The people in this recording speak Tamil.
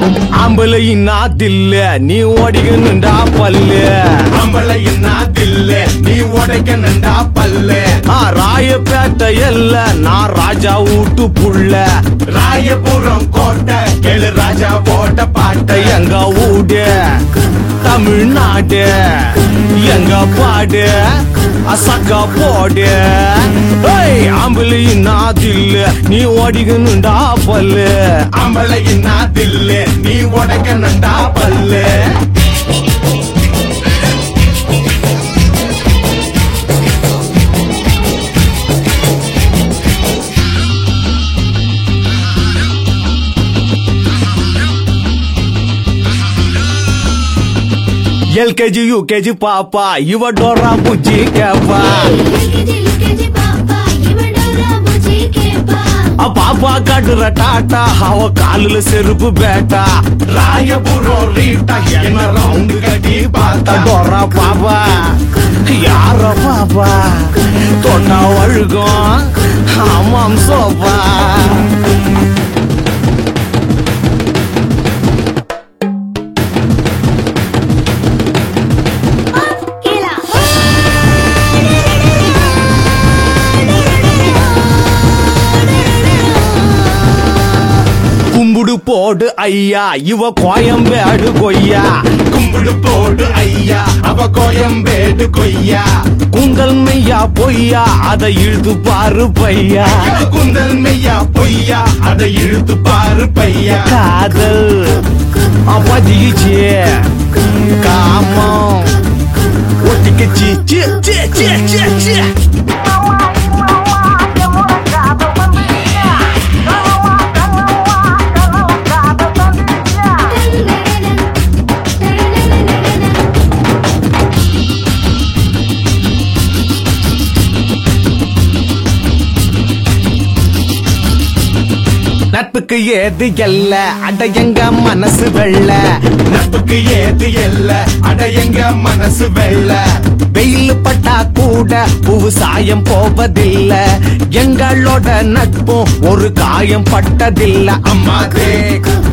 ஆம்பளை இன்னாதில்ல நீ ஓடிக்கணுண்டா பல்லு. ஆம்பளை இன்னாதில்ல நீ உடைக்கணுண்டா பல்லு. ராயப்பேட்டை எல்ல நான் ராஜா வீட்டு புள்ள. ராயபுரம் கோட்டை கேளு ராஜா போட்ட பாட்டை. எங்க ஊடு தமிழ்நாடு எங்க பாடு அசக்கா போடு. ஆம்பளை இன்னாதில்ல நீ ஓடிக்கணுண்டா பல்லு. ஆம்பளை இன்னாதில்ல நீ உடைக்கணுண்டா பல்லு. LKG UKG பாப்பா இவ டோரா புஜ்ஜி கேப்பா. பாப்பா காட்டுற டாட்டா அவ காலுல செருப்பு பேட்டா. ராயபுரம் ரீட்டா என்ன ரவுண்டு கட்டி பார்த்தா. டோரா பாப்பா யார பாப்பா தொட்டா வழுகும் ஆமாம் சோப்பா. கும்பிடு போடு ஐயா இவ கோயம்பேடு கொய்யா. கும்பிடு போடு ஐயா அவ கோயம்பேடு கொய்யா. குந்தல் மெய்யா பொய்யா அதை இழுத்து பாரு பையா. குந்தல் மெய்யா பொய்யா அதை இழுத்து பாரு பையா. காதல் பதிச்சு காமம் ஒட்டிக்கச்சி சி சி சி சி சி. நட்புக்கு ஏது எல்ல அட எங்க மனசு வெள்ள. நட்புக்கு ஏது எல்ல அட எங்க மனசு வெள்ள. வெயில் பட்டா கூட பூவு சாயம் போவதில்ல. எங்களோட நட்பும் ஒரு காயம் பட்டதில்ல. அம்மா தேக்